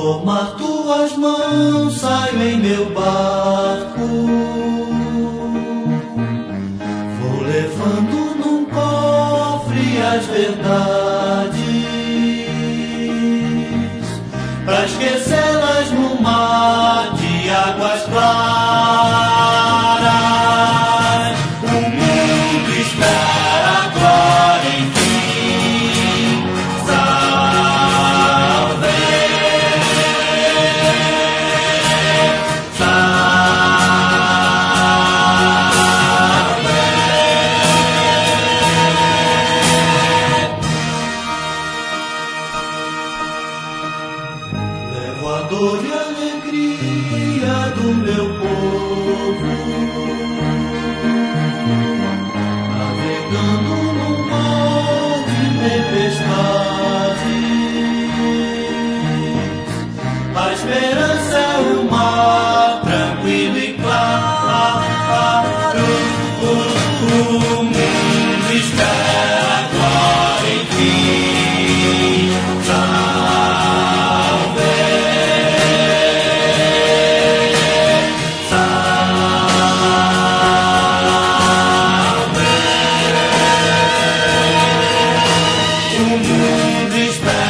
tomar tuas mãos, saio em meu barco. Vou levando num cofre as verdades, pra esquecê-las no mar de águas claras. O mundo espera agora, enfim, salve, salve. Levo a dor e a alegria do meu povo, navegando num mar de tempestades. A esperança é o mar tranquilo e claro. O mundo espera agora, enfim, salve, salve. O mundo espera